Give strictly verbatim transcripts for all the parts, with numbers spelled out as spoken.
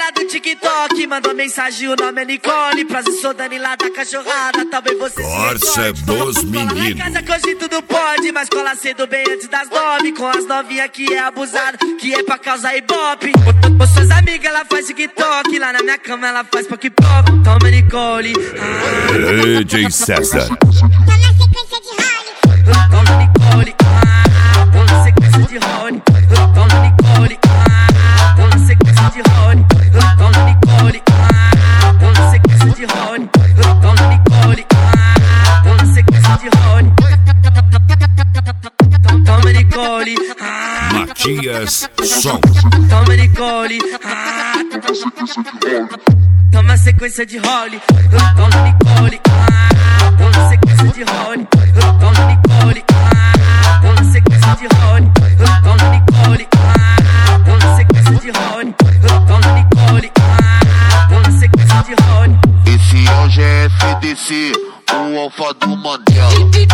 lá do TikTok mandou mensagem, o nome é Nicole. Prazer, sou Dani lá da cachorrada, talvez você Corsa se dos meninos. casa que hoje tudo pode, mas cola cedo bem antes das nove. Com as novinhas que é abusado, que é pra causar ibope. Com suas amigas ela faz TikTok, lá na minha cama ela faz pop-pop. Toma Nicole, ah. D J César. Tá na sequência de Rony. Toma Nicole, ah. Tô na sequência de Rony. Toma Nicole, ah. Tô na sequência de Rony. Toma Nicole, ah. Tô na sequência de Rony. Toma Nicole, ah. Tô na sequência de Rony. Toma Nicole, ah. Matias Som. Toma Nicole, ah. Toma sequência de Holly. Toma Nicole, ah. Toma sequência de Holly. Toma Nicole, ah. Toma sequência de Holly. Toma Nicole, ah. Toma sequência de Holly. Toma Nicole, ah. Toma sequência de Holly. Esse é o G F D C, o alfa do Mandela.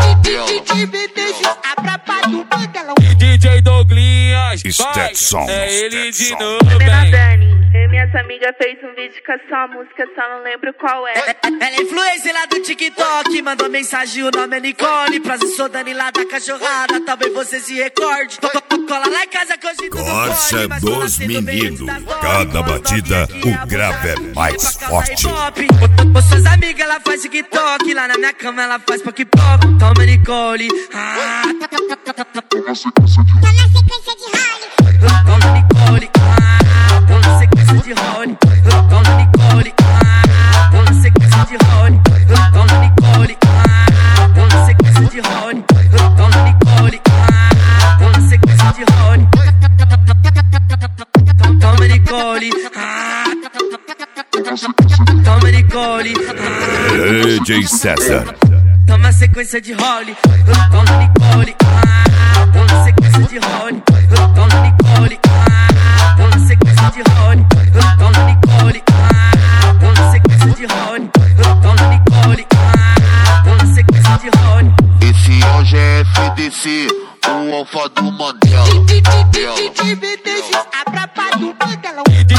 D J Douglinhas, Stetson. é ele de novo, Menina bem. Dani, eu e minhas amigas fez um vídeo com a sua música, só não lembro qual é. Ela é influencer lá do TikTok, mandou mensagem, o nome é Nicole. Prazer, sou Dani lá da cachorrada, talvez você se recorde. Cola lá em casa que hoje tudo Corsa pode, mas cola dos cedo bem antes meninos. das nove. Cada Com as batida, novinhas que é o grave é abusado, mais que é pra causar forte. ibope. Com suas amigas ela faz TikTok, lá na minha cama ela faz pop-pop. Toma Nicole, ah. Tá na sequência de Rony. Toma Nicole, ah. Toma sequência de Rony. Toma Nicole, ah. Toma sequência de Rony. Toma Nicole, ah. Toma sequência de Rony. Toma Nicole, ah. Toma sequência de Rony. Toma Nicole, ah. Toma Nicole, ah. D J César. Toma sequência de Holly. Toma Nicole, ah. Toma sequência de Holly. Toma Nicole, ah. Toma sequência de Holly. Toma Nicole, ah. Toma sequência de Holly. Toma Nicole, ah. Toma sequência de Holly. Esse é o G F D C, o alfa do Mandela.